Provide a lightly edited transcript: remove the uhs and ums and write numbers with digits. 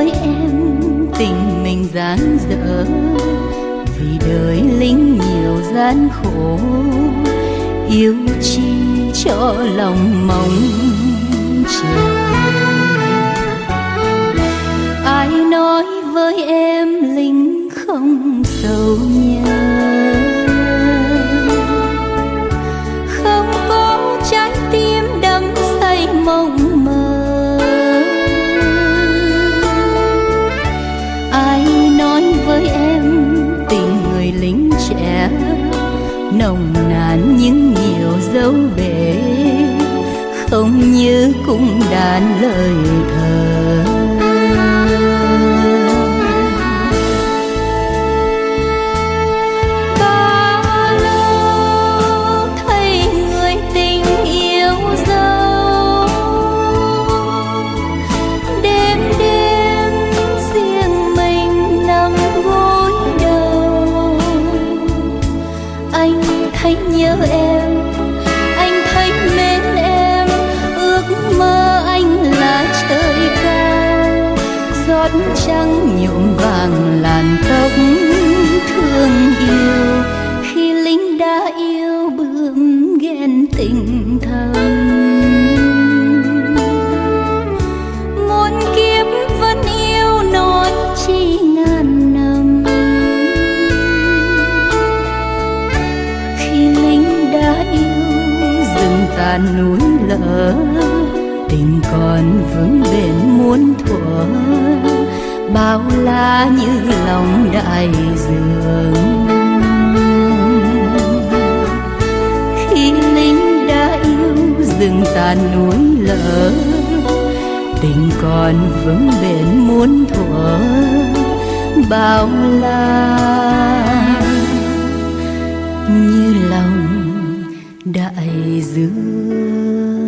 với em tình mình dang dở, vì đời lính nhiều gian khổ, yêu chi cho lòng mong chờ. Ai nói với em lính không sầu nhớ, không có trái tim đắm say mộng mơ. Ai nói với em tình người lính trẻ nồng nàn nhưng nhiều dấu bể, không như cung đàn lời thơ. Bao lâu thấy người tình yêu dấu, đêm đêm riêng mình nằm gối đầu. Anh thấy nhớ em, anh thấy mến em, ước mơ anh là trời cao. Giọt trăng nhuộm vàng làn tóc thương yêu, khi lính đã yêu bướm ghen tình thầm. Muôn kiếp vẫn yêu nói chi ngàn năm, khi lính đã yêu rừng tàn núi lở, tình còn vững bền muôn thuở, bao la như lòng đại dương. Khi lính đã yêu rừng tàn núi lở, tình còn vững bền muôn thuở, bao la như lòng đại dương.